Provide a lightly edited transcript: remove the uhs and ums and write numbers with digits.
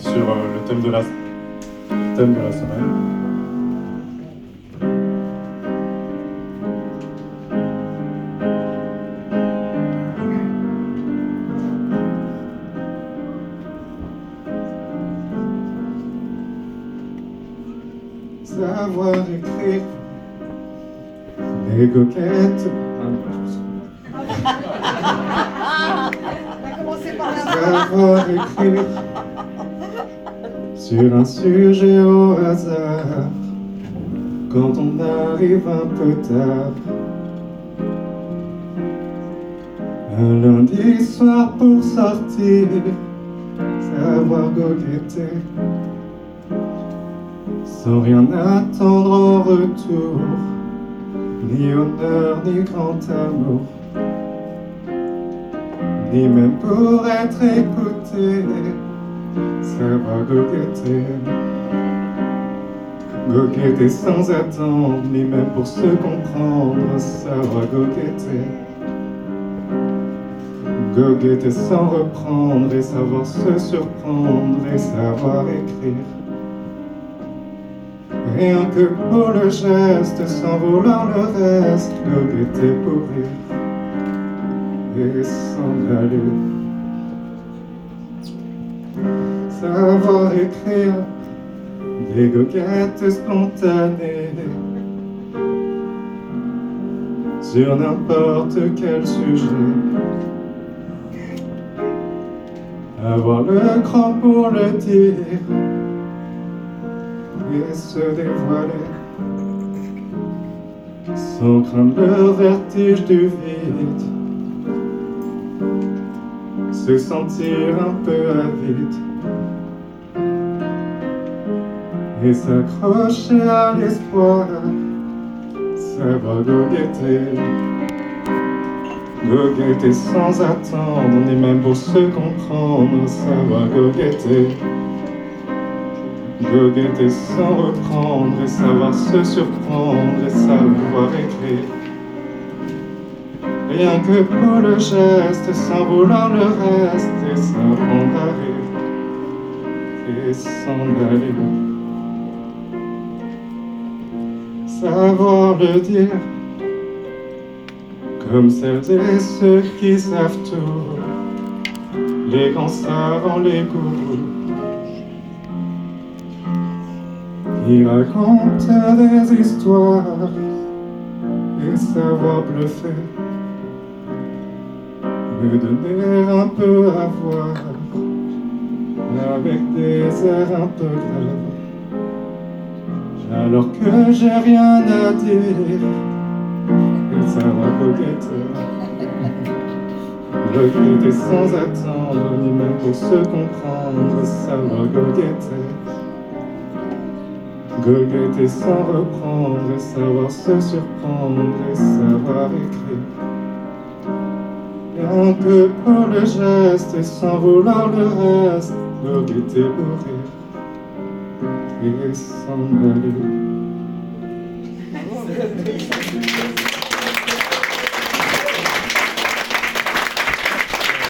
sur le thème de la semaine. Savoir écrire les coquettes. Savoir écrire sur un sujet au hasard quand on arrive un peu tard. Un lundi soir pour sortir, savoir goguetter sans rien attendre en retour, ni honneur ni grand amour, ni même pour être écouté, savoir goguetter. Goguetter sans attendre, ni même pour se comprendre, savoir goguetter. Goguetter sans reprendre et savoir se surprendre et savoir écrire. Rien que pour le geste, sans vouloir le reste, goguetter pour rire et s'en aller. Savoir écrire des goguettes spontanées sur n'importe quel sujet. Avoir le cran pour le dire et se dévoiler sans craindre le vertige du vide, se sentir un peu avide et s'accrocher à l'espoir, savoir goguetter. Goguetter sans attendre, ni même pour se comprendre, savoir goguetter. Goguetter sans reprendre et savoir se surprendre et savoir écrire. Rien que pour le geste, sans vouloir le reste, et s'apprendre à rire et s'en aller. Savoir le dire comme celles et ceux qui savent tout, les grands savants, les gourous, qui racontent des histoires et savoir bluffer, me donner un peu à voir avec des airs un peu graves, alors que j'ai rien à dire. Savoir goguetter, goguetter sans attendre, ni même pour se comprendre, savoir goguetter. Goguetter sans reprendre, et savoir se surprendre, et savoir écrire. Rien que pour le geste, et sans vouloir le reste, goguetter pour rire, et s'en aller.